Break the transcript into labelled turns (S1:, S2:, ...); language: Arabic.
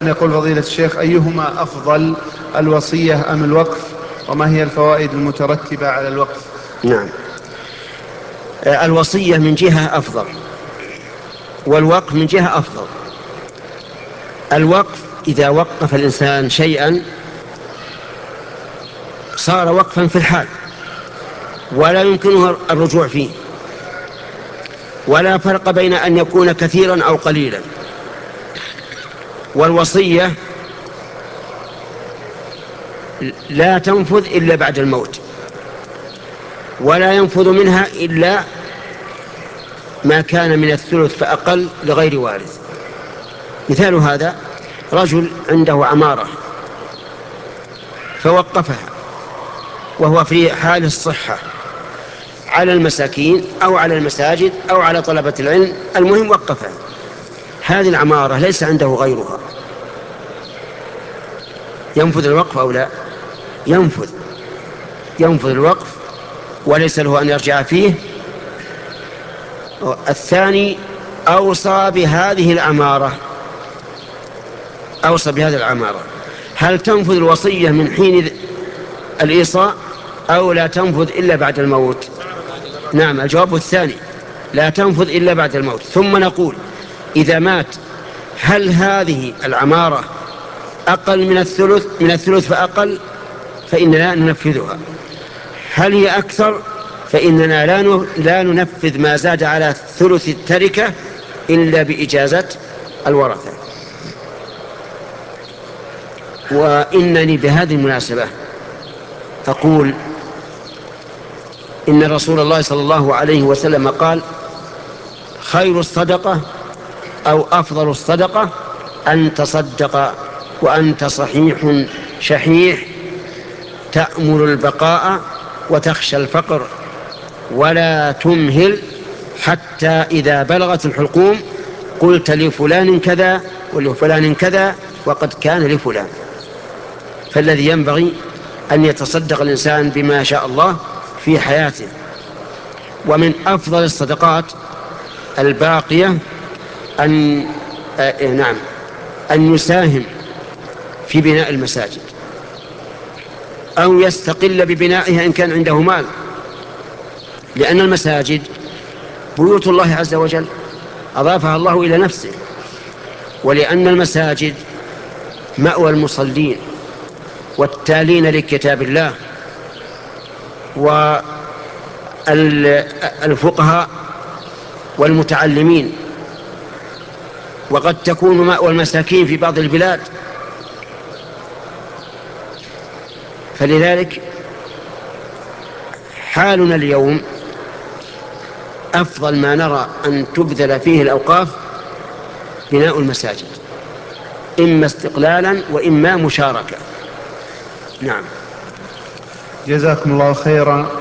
S1: يقول فضيلة الشيخ: أيهما أفضل، الوصية أم الوقف؟ وما هي الفوائد المترتبة على الوقف؟
S2: نعم. الوصية من جهة أفضل، والوقف من جهة أفضل. الوقف إذا وقف الإنسان شيئا صار وقفا في الحال ولا يمكنه الرجوع فيه، ولا فرق بين أن يكون كثيرا أو قليلا. والوصية لا تنفذ إلا بعد الموت، ولا ينفذ منها إلا ما كان من الثلث فأقل لغير وارث. مثال هذا: رجل عنده عمارة فوقفها وهو في حال الصحة على المساكين أو على المساجد أو على طلبة العلم، المهم وقفها. هذه العمارة ليس عنده غيرها، ينفذ الوقف أو لا؟ ينفذ الوقف وليس له أن يرجع فيه. الثاني أوصى بهذه العمارة، هل تنفذ الوصية من حين الإيصاء أو لا تنفذ إلا بعد الموت؟ نعم، الجواب الثاني، لا تنفذ إلا بعد الموت. ثم نقول: إذا مات هل هذه العمارة أقل من الثلث فأقل، فإننا ننفذها. هل هي أكثر، فإننا لا ننفذ ما زاد على ثلث التركة إلا بإجازة الورثة. وإنني بهذه المناسبة أقول إن رسول الله صلى الله عليه وسلم قال: خير الصدقة أو أفضل الصدقة أن تصدق وأنت صحيح شحيح تأمل البقاء وتخشى الفقر، ولا تمهل حتى إذا بلغت الحلقوم قلت لفلان كذا ولفلان كذا وقد كان لفلان. فالذي ينبغي أن يتصدق الإنسان بما شاء الله في حياته. ومن أفضل الصدقات الباقية أن يساهم في بناء المساجد أو يستقل ببنائها إن كان عنده مال، لأن المساجد بيوت الله عز وجل أضافها الله إلى نفسه، ولأن المساجد مأوى المصلين والتالين لكتاب الله والفقهاء والمتعلمين، وقد تكون مأوى المساكين في بعض البلاد. فلذلك حالنا اليوم أفضل ما نرى أن تبذل فيه الأوقاف بناء المساجد، إما استقلالا وإما مشاركة. نعم.
S1: جزاكم الله خيرا.